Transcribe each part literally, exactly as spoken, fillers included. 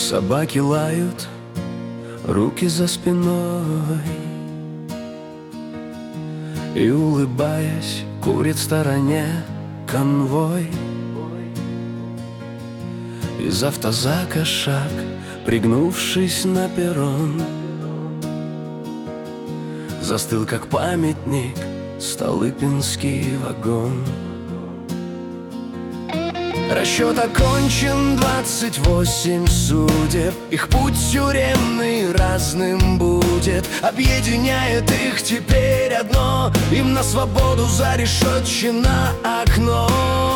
Собаки лают, руки за спиной, и, улыбаясь, курит в стороне конвой. Из автозака шаг, пригнувшись на перрон, застыл, как памятник, Столыпинский вагон. Расчет окончен, двадцать восемь судеб, их путь тюремный разным будет. Объединяет их теперь одно, им на свободу зарешетчено окно.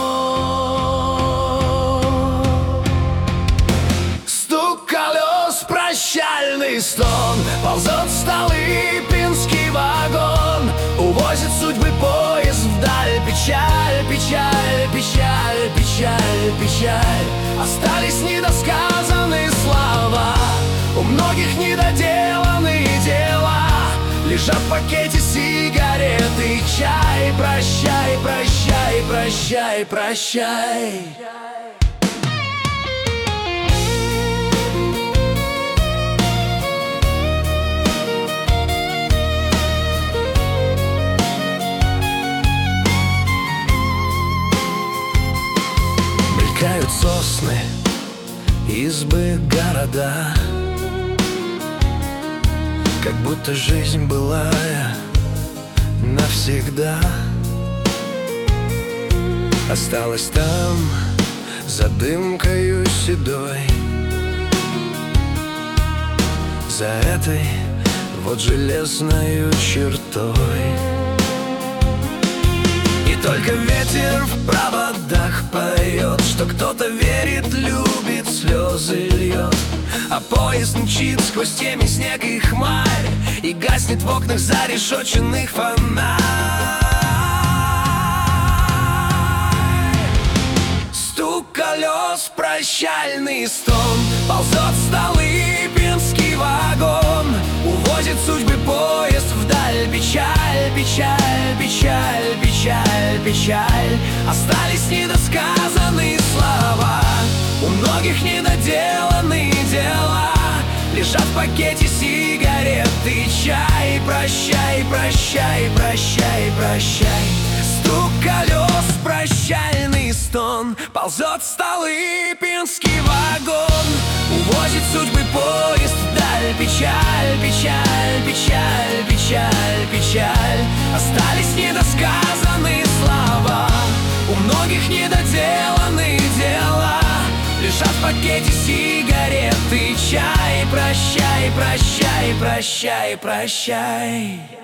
Стук колес, прощальный стон, ползет Столыпинский вагон, увозит судьбы поезд вдаль. Печаль, печаль, печаль, печаль, печаль. Остались недосказанные слова, у многих недоделанные дела. Лежат в пакете сигареты и чай. Прощай, прощай, прощай, прощай. Мелькают сосны, избы, города, как будто жизнь былая навсегда осталась там, за дымкою седой, за этой вот железною чертой. И только ветер в проводах поет, что кто-то верит, любит, слезы льет. А поезд мчит сквозь темень, снег и хмарь, и гаснет в окнах зарешоченных фонарь. Стук колес, прощальный стон, ползет Столыпинский вагон, увозит судьбы поезд вдаль. Печаль, печаль, печаль, печаль, печаль. Остались недосказанные слова, у многих недоделанные дела. Лежат в пакете сигареты и чай. Прощай, прощай, прощай, прощай. Стук колес, прощальный стон, ползет Столыпинский вагон, увозит судьбы поезд вдаль. Печаль, печаль, печаль, печаль, печаль. Остались недосказанные слова, у многих недоделанные дела. Лежат в пакете сигареты и чай. Прощай, прощай, прощай, прощай.